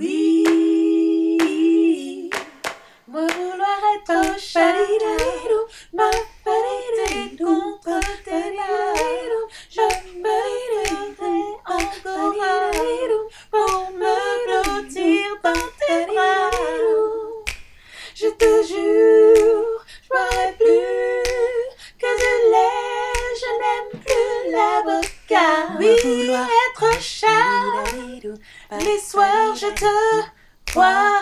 oui. Moi vouloir être chat, m'apporter contre tes larmes. Je me livrerai encore pour me blottir dans tes bras. Je te jure, je boirai plus que de lait, je n'aime plus l'avocat. Oui, vouloir être chat, les soirs je te vois.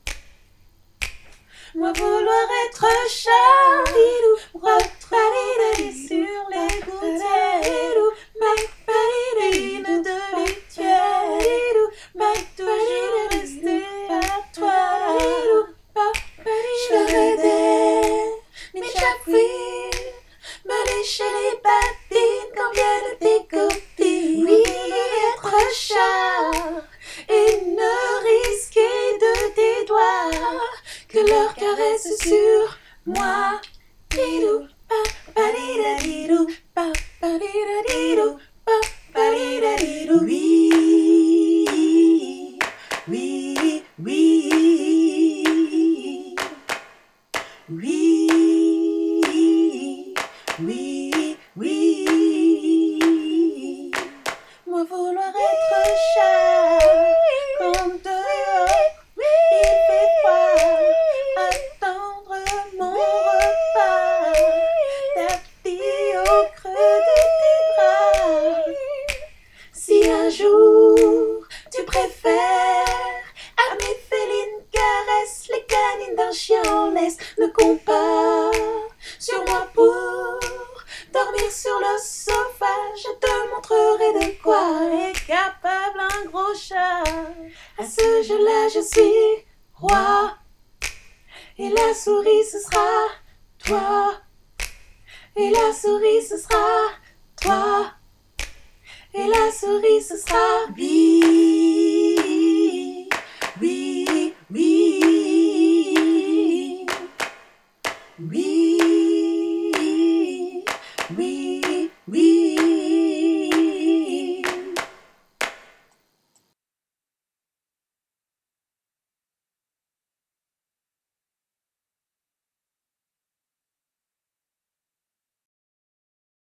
Moi vouloir être chat, retravailler sur les bouteilles, m'appeler de litière, toujours rester à toi. Je ferai des échafouilles, me lécher les patines quand viennent tes copines. Oui, être chat et ne risquer de tes doigts que leur caresse sur moi. Didou, pa, pa, dida, didou, pa, pa, dida, didou, pa, pa, dida, didou. Oui, oui, oui, oui, oui, oui. Moi vouloir être chat quand dehors il fait froid, attendre mon repas, tapis au creux de tes bras. Si un jour tu préfères à mes félines caresses les canines d'un chien en laisse, ne compte pas sur moi pour dormir sur le sofa. Je te montrerai de quoi est capable un gros chat. À ce jeu-là je suis roi, et la souris ce sera toi, et la souris ce sera toi, et la souris ce sera oui, oui.